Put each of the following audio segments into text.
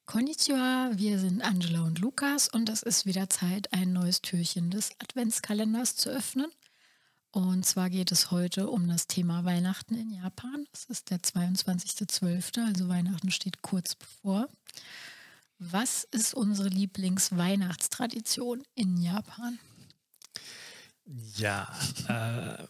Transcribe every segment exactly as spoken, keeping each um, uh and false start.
Konnichiwa, wir sind Angela und Lukas und es ist wieder Zeit, ein neues Türchen des Adventskalenders zu öffnen. Und zwar geht es heute um das Thema Weihnachten in Japan. Es ist der zweiundzwanzigster zwölfte, also Weihnachten steht kurz bevor. Was ist unsere Lieblingsweihnachtstradition in Japan? Ja, äh,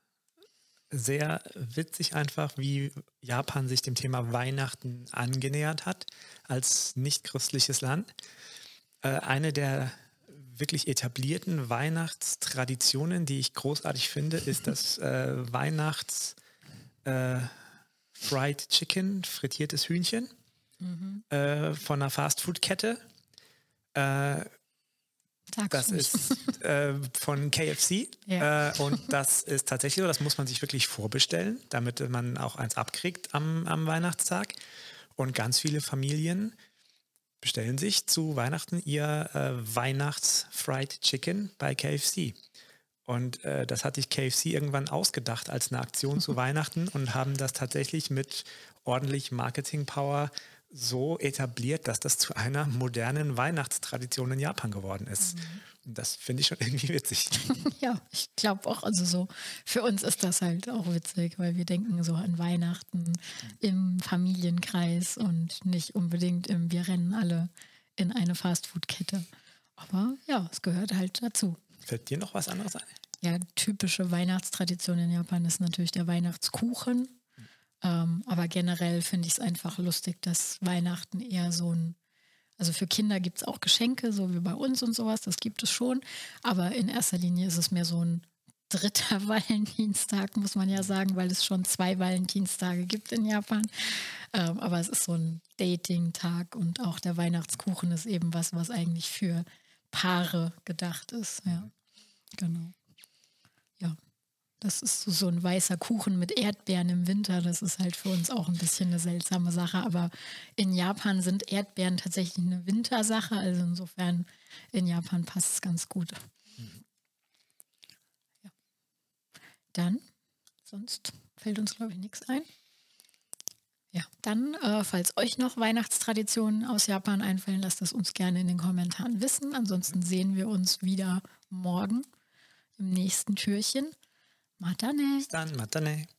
sehr witzig einfach, wie Japan sich dem Thema Weihnachten angenähert hat als nicht-christliches Land. Äh, eine der wirklich etablierten Weihnachtstraditionen, die ich großartig finde, ist das äh, Weihnachts äh, Fried Chicken, frittiertes Hühnchen Mhm. äh, von einer Fastfood-Kette. Äh, Sag's Das ruhig. ist äh, von K F C Ja. äh, und das ist tatsächlich so, das muss man sich wirklich vorbestellen, damit man auch eins abkriegt am, am Weihnachtstag. Und ganz viele Familien bestellen sich zu Weihnachten ihr äh, Weihnachts-Fried Chicken bei K F C. Und äh, das hat sich K F C irgendwann ausgedacht als eine Aktion zu Weihnachten und haben das tatsächlich mit ordentlich Marketing-Power so etabliert, dass das zu einer modernen Weihnachtstradition in Japan geworden ist. Und das finde ich schon irgendwie witzig. Ja, ich glaube auch, also so, für uns ist das halt auch witzig, weil wir denken so an Weihnachten im Familienkreis und nicht unbedingt im, wir rennen alle in eine Fastfood-Kette. Aber ja, es gehört halt dazu. Fällt dir noch was anderes ein? Ja, typische Weihnachtstradition in Japan ist natürlich der Weihnachtskuchen. Ähm, aber generell finde ich es einfach lustig, dass Weihnachten eher so ein, also für Kinder gibt es auch Geschenke, so wie bei uns und sowas, das gibt es schon. Aber in erster Linie ist es mehr so ein dritter Valentinstag, muss man ja sagen, weil es schon zwei Valentinstage gibt in Japan. Ähm, aber es ist so ein Dating-Tag und auch der Weihnachtskuchen ist eben was, was eigentlich für Paare gedacht ist. Ja, genau. Ja. Das ist so, so ein weißer Kuchen mit Erdbeeren im Winter. Das ist halt für uns auch ein bisschen eine seltsame Sache. Aber in Japan sind Erdbeeren tatsächlich eine Wintersache. Also insofern in Japan passt es ganz gut. Ja. Dann, sonst fällt uns, glaube ich, nichts ein. Ja, dann, äh, falls euch noch Weihnachtstraditionen aus Japan einfallen, lasst es uns gerne in den Kommentaren wissen. Ansonsten sehen wir uns wieder morgen im nächsten Türchen. Matane. Bis dann, Matane.